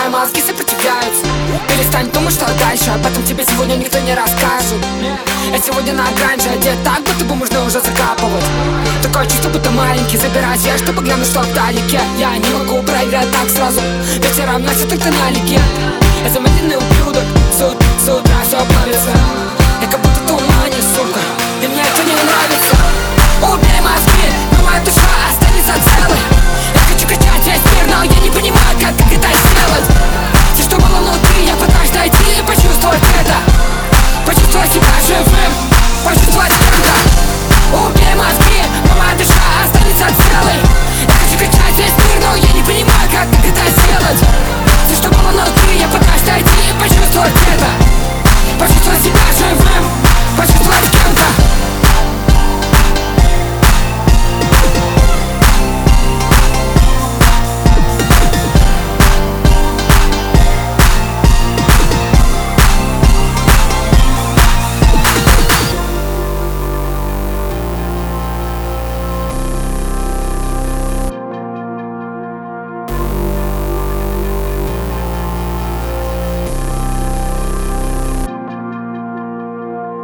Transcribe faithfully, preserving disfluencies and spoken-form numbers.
твои мозги сопротивляются. Перестань думать, что дальше, об этом тебе сегодня никто не расскажет. Я сегодня на гранже одет так, будто бы можно уже закапывать. Такое чувство, будто маленький, забирай я, чтобы глянуть, что вдалеке. Я не могу проиграть так сразу, вечером носит только налики. Я замедленный ублюдок, с, с утра все плавится. Я как будто в тумане, сука, и мне это не нравится. Убей мозги, но моя душа останется целой. Я хочу качать весь мир, но я не понимаю, как, как это сделать. Все, что было внутри, я пытаюсь найти и почувствовать это.